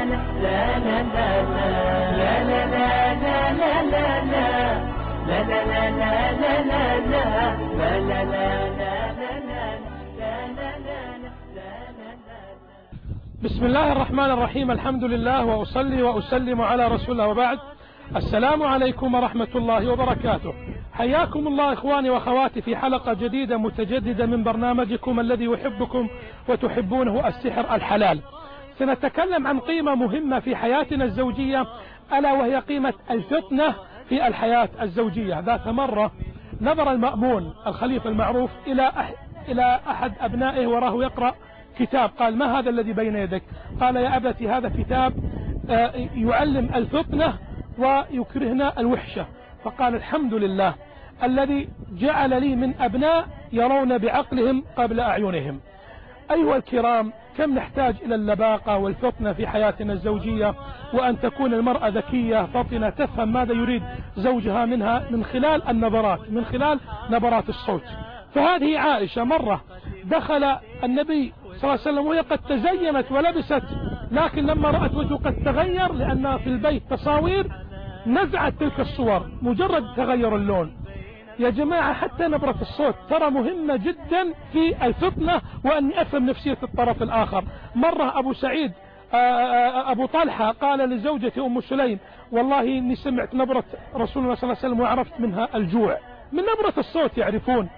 بسم الله الرحمن الرحيم. الحمد لله وأصلي وأسلم على رسول الله وبعد. السلام عليكم ورحمة الله وبركاته. حياكم الله إخواني وأخواتي في حلقة جديدة متجددة من برنامجكم الذي يحبكم وتحبونه، السحر الحلال. سنتكلم عن قيمة مهمة في حياتنا الزوجية، ألا وهي قيمة الفطنة في الحياة الزوجية. ذات مرة نظر المأمون الخليفة المعروف إلى أحد أبنائه وراه يقرأ كتاب. قال: ما هذا الذي بين يدك؟ قال: يا أبتي هذا كتاب يعلم الفطنة ويكرهنا الوحشة. فقال: الحمد لله الذي جعل لي من أبناء يرون بعقلهم قبل أعينهم. أيها الكرام، كم نحتاج إلى اللباقة والفطنة في حياتنا الزوجية، وأن تكون المرأة ذكية فطنة تفهم ماذا يريد زوجها منها من خلال النظرات، من خلال نبرات الصوت. فهذه عائشة مرة دخل النبي صلى الله عليه وسلم وهي قد تزينت ولبست، لكن لما رأت وجهه قد تغير لأن في البيت تصاوير، نزعت تلك الصور مجرد تغير اللون. يا جماعة، حتى نبرة الصوت ترى مهمة جدا في الفطنة وأن أفهم نفسية الطرف الآخر. مرة أبو طلحة قال لزوجته أم سليم: والله إني سمعت نبرة رسول الله صلى الله عليه وسلم وعرفت منها الجوع. من نبرة الصوت يعرفون.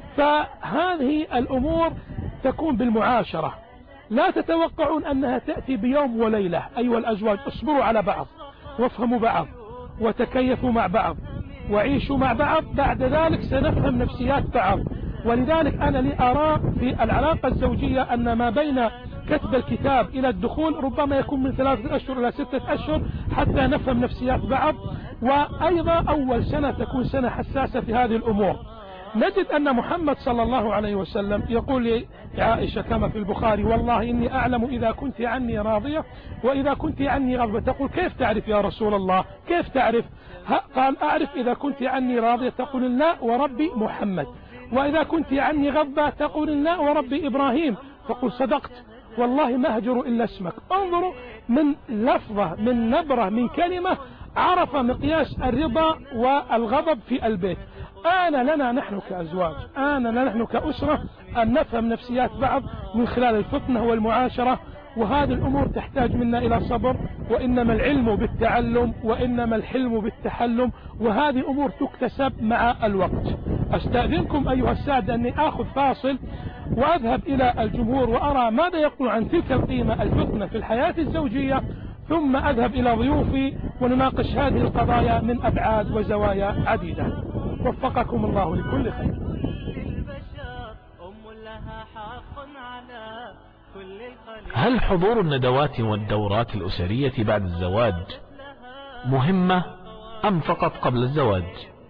فهذه الأمور تكون بالمعاشرة، لا تتوقعون أنها تأتي بيوم وليلة. أيها الأزواج، اصبروا على بعض وافهموا بعض وتكيفوا مع بعض وعيشوا مع بعض، بعد ذلك سنفهم نفسيات بعض. ولذلك أنا لي أرى في العلاقة الزوجية أن ما بين كتب الكتاب إلى الدخول ربما يكون من 3 أشهر إلى 6 أشهر حتى نفهم نفسيات بعض. وأيضا أول سنة تكون سنة حساسة في هذه الأمور. نجد أن محمد صلى الله عليه وسلم يقول لعائشة كما في البخاري: والله إني أعلم إذا كنت عني راضية وإذا كنت عني غضبة. تقول: كيف تعرف يا رسول الله؟ كيف تعرف؟ قال: أعرف إذا كنت عني راضية تقول: لا وربي محمد، وإذا كنت عني غضبة تقول: لا وربي إبراهيم. فقل: صدقت والله ما هجر إلا اسمك. انظروا، من لفظة، من نبرة، من كلمة عرف مقياس الرضا والغضب في البيت. آن لنا نحن كأزواج، آن لنا نحن كأسرة أن نفهم نفسيات بعض من خلال الفطنة والمعاشرة. وهذه الأمور تحتاج منا إلى صبر، وإنما العلم بالتعلم وإنما الحلم بالتحلم، وهذه أمور تكتسب مع الوقت. أستأذنكم أيها السادة أني آخذ فاصل وأذهب إلى الجمهور وأرى ماذا يقول عن تلك القيمة الفطنة في الحياة الزوجية، ثم أذهب إلى ضيوفي ونناقش هذه القضايا من أبعاد وزوايا عديدة. وفقكم الله لكل خير. هل حضور الندوات والدورات الأسرية بعد الزواج مهمة أم فقط قبل الزواج؟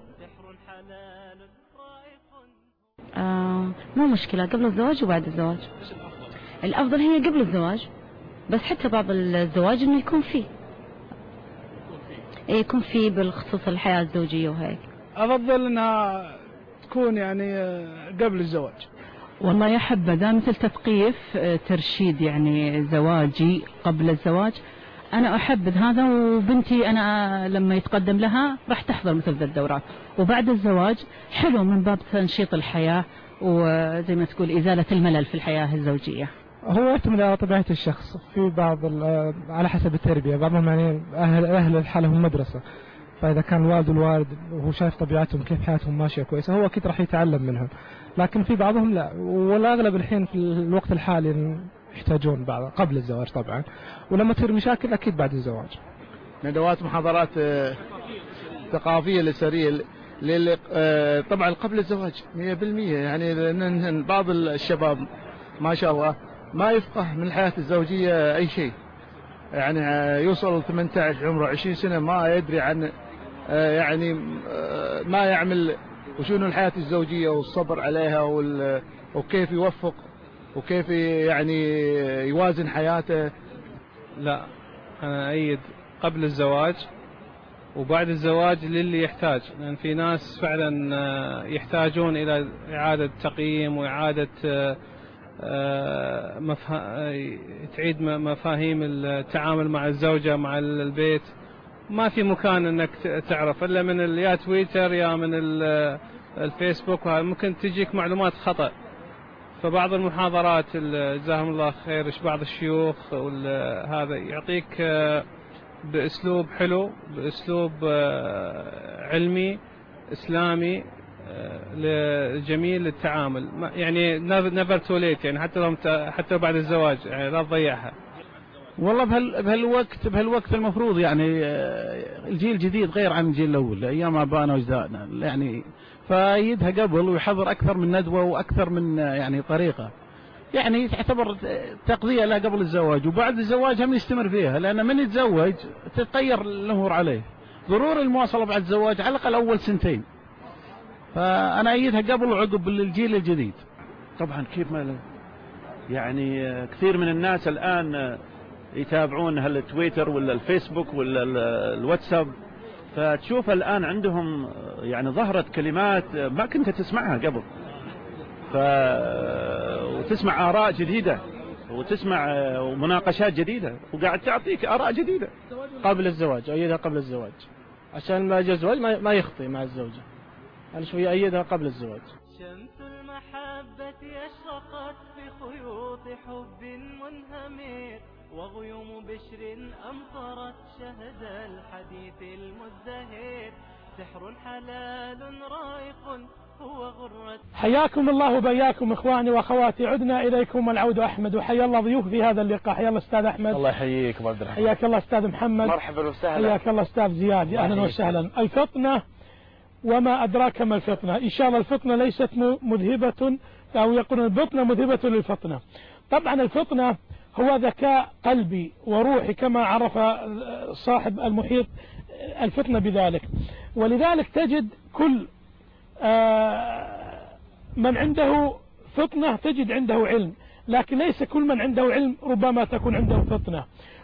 مو مشكلة، قبل الزواج وبعد الزواج. الأفضل هي قبل الزواج، بس حتى بعد الزواج إنه يكون فيه بالخصوص الحياة الزوجية وهيك. أفضل أنها تكون يعني قبل الزواج. والله يا حبذا مثل تثقيف ترشيد يعني زواجي قبل الزواج. أنا أحبذ هذا، وبنتي أنا لما يتقدم لها راح تحضر مثل ذا الدورات. وبعد الزواج حلو من باب تنشيط الحياة وزي ما تقول إزالة الملل في الحياة الزوجية. هو يعتمد على طبيعة الشخص، في بعض على حسب التربية. بعضهم يعني أهل لحالهم مدرسة، فإذا كان الوالد والوالد وهو شايف طبيعتهم كيف حياتهم ماشية كويسة، هو أكيد راح يتعلم منهم. لكن في بعضهم لا، والأغلب الحين في الوقت الحالي يحتاجون بعض قبل الزواج طبعا، ولما تصير مشاكل أكيد بعد الزواج. ندوات محاضرات ثقافية الأسرية طبعا قبل الزواج 100%. يعني لأن بعض الشباب ما شاء الله ما يفقه من الحياة الزوجية أي شيء، يعني يوصل 18 عمره 20 سنة ما يدري عن يعني ما يعمل وشنو الحياة الزوجية والصبر عليها وكيف يوفق وكيف يعني يوازن حياته. لا، أنا أيد قبل الزواج، وبعد الزواج للي يحتاج، لأن في ناس فعلا يحتاجون إلى إعادة تقييم وإعادة تعيد مفاهيم التعامل مع الزوجة مع البيت. ما في مكان انك تعرف الا من يا تويتر يا من الفيسبوك، وهذا ممكن تجيك معلومات خطأ. فبعض المحاضرات جزاهم الله خير بعض الشيوخ هذا يعطيك بأسلوب حلو، بأسلوب علمي إسلامي جميل للتعامل، يعني never too late، يعني حتى بعد الزواج يعني لا تضيعها. والله بهالوقت المفروض يعني الجيل الجديد غير عن الجيل الأول أيام آبائنا وأجدادنا، يعني فايدها قبل ويحضر أكثر من ندوة وأكثر من يعني طريقة، يعني تعتبر تقضية له قبل الزواج، وبعد الزواج هم يستمر فيها، لأن من يتزوج تتغير الأمور عليه. ضروري المواصلة بعد الزواج على الأقل أول 2 سنين، فأنا أيدها قبل وعقب للجيل الجديد. طبعا كيف ما يعني كثير من الناس الآن يتابعون التويتر ولا الفيسبوك ولا الواتساب، فتشوف الآن عندهم يعني ظهرت كلمات ما كنت تسمعها قبل، وتسمع آراء جديدة وتسمع مناقشات جديدة وقاعد تعطيك آراء جديدة. قبل الزواج أيدها قبل الزواج، عشان ما يجي الزواج ما يخطي مع الزوجة، أنا شوية أيدها قبل الزواج. شمس المحبة أشرقت بخيوط حب منهمر، وغيوم بشر أمطرت شهد الحديث المزدهر، سحر حلال رائق هو غرة. حياكم الله وبياكم إخواني وأخواتي، عدنا إليكم والعود أحمد، وحيا الله ضيوف في هذا اللقاء. حيا الله أستاذ أحمد. الله يحييك أبو عبد الرحمن. حياك الله أستاذ محمد. مرحبا وسهلا. حياك الله أستاذ زياد. أهلا وسهلا. الفطنة وما أدراك ما الفطنة. إن شاء الله الفطنة ليست مذهبة، أو يقولون البطنة مذهبة للفطنة. طبعا الفطنة هو ذكاء قلبي وروحي كما عرف صاحب المحيط الفطنة بذلك، ولذلك تجد كل من عنده فطنة تجد عنده علم، لكن ليس كل من عنده علم ربما تكون عنده فطنة.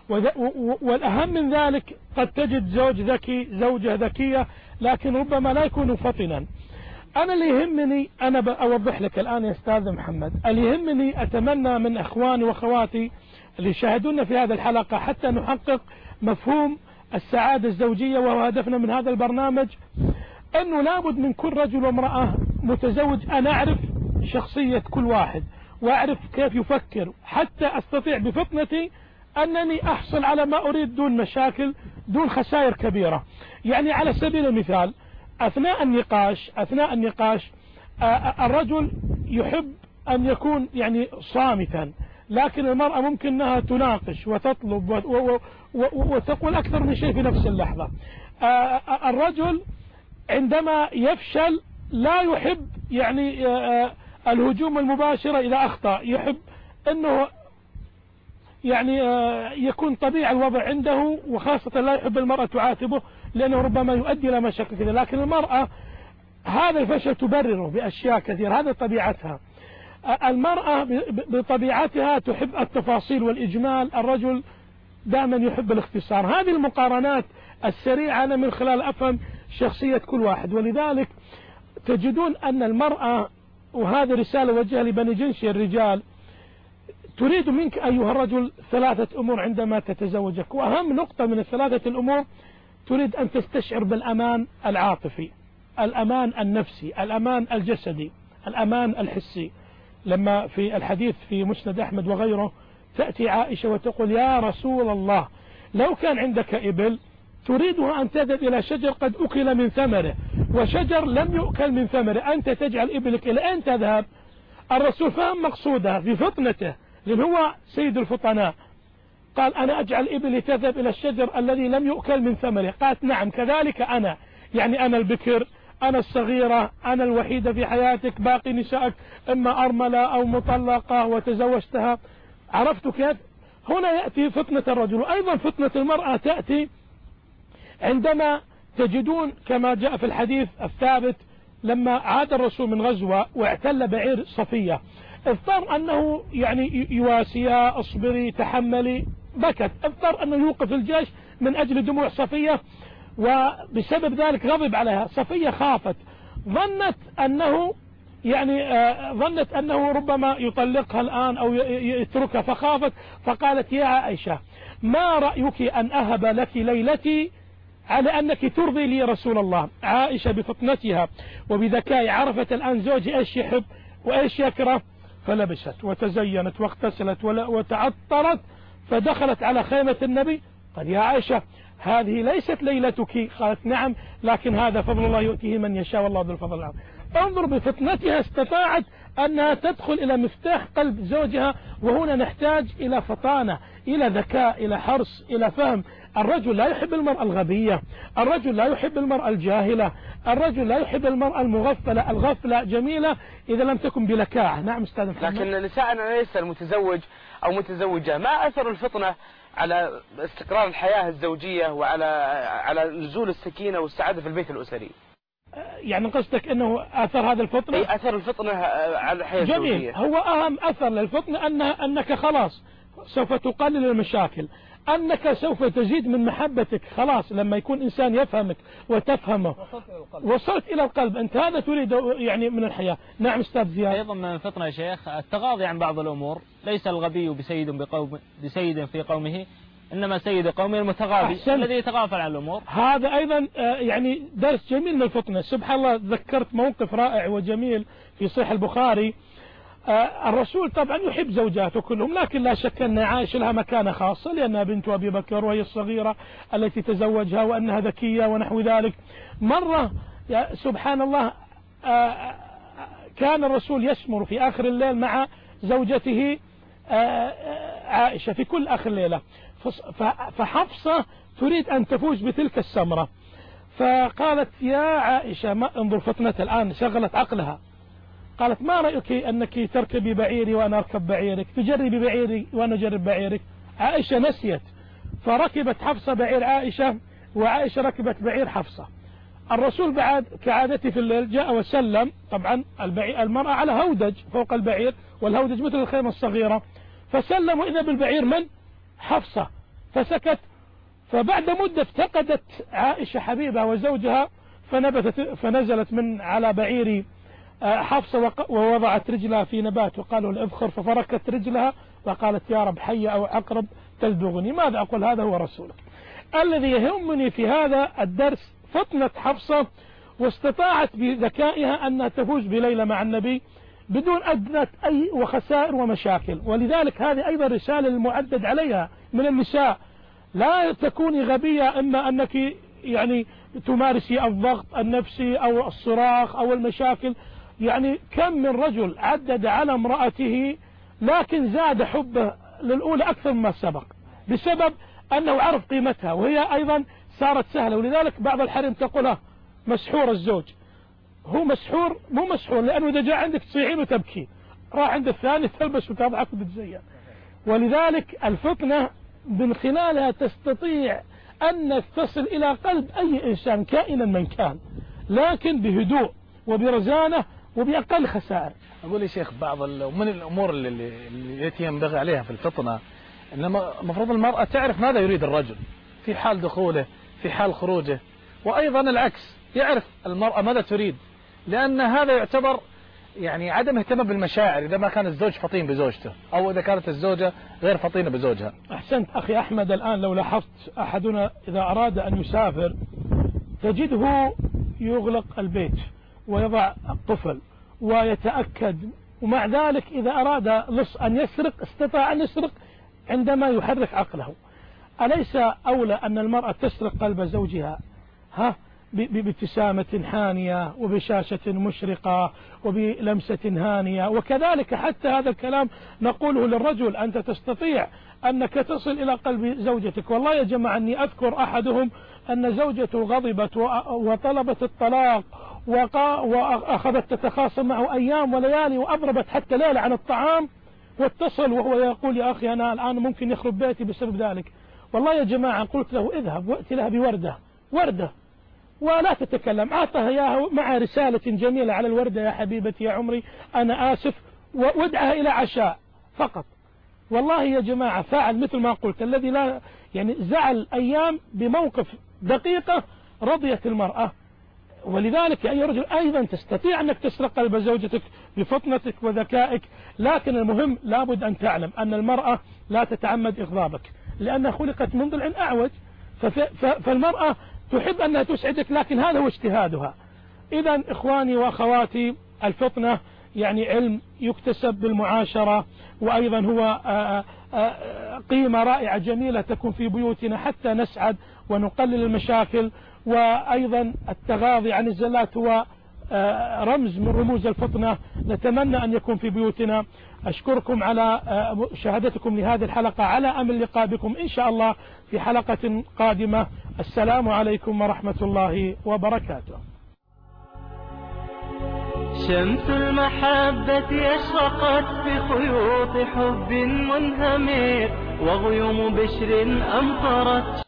والأهم من ذلك قد تجد زوج ذكي، زوجة ذكية، لكن ربما لا يكون فطنا. أنا اللي يهمني، أنا أوضح لك الآن يا أستاذ محمد، اللي يهمني أتمنى من أخواني وأخواتي اللي يشاهدونا في هذه الحلقة حتى نحقق مفهوم السعادة الزوجية وهو هدفنا من هذا البرنامج، أنه لابد من كل رجل وامرأة متزوج أن أعرف شخصية كل واحد وأعرف كيف يفكر، حتى أستطيع بفطنتي أنني أحصل على ما أريد دون مشاكل، دون خسائر كبيرة. يعني على سبيل المثال أثناء النقاش الرجل يحب أن يكون يعني صامتا، لكن المرأة ممكن أنها تناقش وتطلب وتقول أكثر من شيء في نفس اللحظة. الرجل عندما يفشل لا يحب يعني الهجوم المباشر إذا أخطأ، يحب أنه يعني يكون طبيعي الوضع عنده، وخاصة لا يحب المرأة تعاتبه لأنه ربما يؤدي إلى مشاكل كثيرة. لكن المرأة هذا الفشل تبرره بأشياء كثيرة، هذا طبيعتها. المرأة بطبيعتها تحب التفاصيل والإجمال، الرجل دائما يحب الاختصار. هذه المقارنات السريعة أنا من خلال أفهم شخصية كل واحد. ولذلك تجدون أن المرأة، وهذه رسالة وجهها لبني جنس الرجال، تريد منك أيها الرجل 3 أمور عندما تتزوجك، وأهم نقطة من ال3 الأمور تريد أن تستشعر بالأمان العاطفي، الأمان النفسي، الأمان الجسدي، الأمان الحسي. لما في الحديث في مسند أحمد وغيره تأتي عائشة وتقول يا رسول الله لو كان عندك إبل تريدها أن تذهب إلى شجر قد أكل من ثمره وشجر لم يؤكل من ثمره، أنت تجعل إبلك إلى أين تذهب؟ الرسول فهم مقصودها في فطنته، لأن هو سيد الفطناء. قال أنا أجعل إبلي تذهب إلى الشجر الذي لم يؤكل من ثمره. قالت نعم كذلك أنا، يعني أنا البكر، أنا الصغيرة، أنا الوحيدة في حياتك، باقي نسائك إما أرملة أو مطلقة وتزوجتها. عرفت كيف؟ هنا يأتي فطنة الرجل. وأيضا فطنة المرأة تأتي عندما تجدون كما جاء في الحديث الثابت لما عاد الرسول من غزوة واعتل بعير صفية، اضطر أنه يعني يواسيها، اصبري تحملي، بكت، اضطر أنه يوقف الجيش من أجل دموع صفية، وبسبب ذلك غضب عليها. صفية خافت، ظنت أنه يعني ظنت أنه ربما يطلقها الآن أو يتركها فخافت، فقالت يا عائشة ما رأيك أن أهب لك ليلتي على أنك ترضي لي رسول الله. عائشة بفطنتها وبذكاء عرفت الآن زوجي إيش يحب وإيش يكره، فلبست وتزينت واغتسلت وتعطرت، فدخلت على خيمة النبي. قال يا عائشة هذه ليست ليلتك. قالت نعم، لكن هذا فضل الله يؤتيه من يشاء والله ذو الفضل العظيم. انظر بفطنتها استطاعت أنها تدخل إلى مفتاح قلب زوجها. وهنا نحتاج إلى فطانة، إلى ذكاء، إلى حرص، إلى فهم. الرجل لا يحب المرأة الغبية، الرجل لا يحب المرأة الجاهلة، الرجل لا يحب المرأة المغفلة. الغفلة جميلة إذا لم تكن بلكاعة. نعم أستاذ محمد. لكن نساءنا ليس المتزوج أو متزوجة، ما أثر الفطنة على استقرار الحياة الزوجية وعلى نزول السكينة والسعادة في البيت الأسري؟ يعني قصدك أنه أثر هذا الفطنة؟ أي أثر الفطنة على الحياة الزوجية. جميل. هو أهم أثر للفطنة أنك خلاص سوف تقلل المشاكل، أنك سوف تزيد من محبتك. خلاص لما يكون إنسان يفهمك وتفهمه وصلت إلى القلب، أنت هذا تريد يعني من الحياة. نعم أستاذ زياد. أيضا من الفطنة يا شيخ التغاضي عن بعض الأمور. ليس الغبي بسيد في قومه، إنما سيد قومه المتغاضي الذي يتغافل عن الأمور. هذا أيضا يعني درس جميل من الفطنة. سبحان الله ذكرت موقف رائع وجميل في صحيح البخاري. الرسول طبعا يحب زوجاته كلهم، لكن لا شك أن عائشة لها مكانة خاصة لأنها بنت أبي بكر وهي الصغيرة التي تزوجها وأنها ذكية ونحو ذلك. مرة سبحان الله كان الرسول يسمر في آخر الليل مع زوجته عائشة في كل آخر ليلة، فحفصة تريد أن تفوز بتلك السمرة، فقالت يا عائشة ما انظر فطنة الآن شغلت عقلها. قالت ما رأيك أنك تركبي بعيري وأنا أركب بعيرك، تجربي بعيري وأنا أجرب بعيرك. عائشة نسيت، فركبت حفصة بعير عائشة وعائشة ركبت بعير حفصة. الرسول بعد كعادته في الليل جاء وسلم. طبعا المرأة على هودج فوق البعير، والهودج مثل الخيمة الصغيرة، فسلم وإذا بالبعير من؟ حفصة. فسكت. فبعد مدة افتقدت عائشة حبيبها وزوجها، فنزلت من على بعير حفصة ووضعت رجلها في نبات وقالوا الإذخر، ففركت رجلها وقالت يا رب حية أو عقرب تلدغني. ماذا أقول؟ هذا هو رسولك. الذي يهمني في هذا الدرس فطنة حفصة، واستطاعت بذكائها أنها تفوز بليلة مع النبي بدون أدنى أي وخسائر ومشاكل. ولذلك هذه أيضا رسالة المعدد عليها من النساء. لا تكوني غبية إما أنك يعني تمارسي الضغط النفسي أو الصراخ أو المشاكل. يعني كم من رجل عدد على امرأته لكن زاد حبه للأولى أكثر مما سبق بسبب أنه عرف قيمتها، وهي أيضا صارت سهلة. ولذلك بعض الحريم تقولها مسحور الزوج. هو مسحور مو مسحور، لأنه إذا جاء عندك تصيحين وتبكي، راح عند الثاني تلبس وتضحك وتتزين. ولذلك الفطنة من خلالها تستطيع أن تصل إلى قلب أي إنسان كائنا من كان، لكن بهدوء وبرزانة وبأقل خسائر. أقول يا شيخ بعض من الأمور التي ينبغي عليها في الفطنة، إنما المفروض المرأة تعرف ماذا يريد الرجل في حال دخوله في حال خروجه، وأيضا العكس يعرف المرأة ماذا تريد، لأن هذا يعتبر يعني عدم اهتمام بالمشاعر إذا ما كان الزوج فطين بزوجته أو إذا كانت الزوجة غير فطينة بزوجها. أحسنت أخي أحمد. الآن لو لاحظت أحدنا إذا أراد أن يسافر تجده يغلق البيت ويضع الطفل ويتأكد، ومع ذلك إذا أراد لص أن يسرق استطاع أن يسرق عندما يحرك عقله. أليس أولى أن المرأة تسرق قلب زوجها بابتسامة هانية وبشاشة مشرقة وبلمسة هانية؟ وكذلك حتى هذا الكلام نقوله للرجل، أنت تستطيع أنك تصل إلى قلب زوجتك. والله يا جماعة أني أذكر أحدهم أن زوجته غضبت وطلبت الطلاق وأخذت تتخاصم معه أيام وليالي وأضربت حتى ليلة عن الطعام، واتصل وهو يقول يا أخي أنا الآن ممكن يخرب بيتي بسبب ذلك. والله يا جماعة قلت له اذهب وأتي لها بوردة ولا تتكلم، أعطها إياها مع رسالة جميلة على الوردة يا حبيبتي يا عمري أنا آسف، وادعها إلى عشاء فقط. والله يا جماعة فاعل مثل ما قلت، الذي لا يعني زعل أيام بموقف دقيقة رضيت المرأة ولذلك يا أيها الرجل أيضا تستطيع أنك تسرق قلب زوجتك بفطنتك وذكائك، لكن المهم لابد أن تعلم أن المرأة لا تتعمد إغضابك، لأنها خلقت من ضلع أعوج، فالمرأة تحب أنها تسعدك، لكن هذا هو اجتهادها. إذا إخواني وأخواتي، الفطنة يعني علم يكتسب بالمعاشرة، وأيضا هو قيمة رائعة جميلة تكون في بيوتنا حتى نسعد ونقلل المشاكل. وأيضا التغاضي عن الزلات هو رمز من رموز الفطنة، نتمنى أن يكون في بيوتنا. أشكركم على مشاهدتكم لهذه الحلقة، على أمل لقاء بكم إن شاء الله في حلقة قادمة. السلام عليكم ورحمة الله وبركاته. شمس المحبة أشرقت بخيوط حب منهمر، وغيوم بشر أمطرت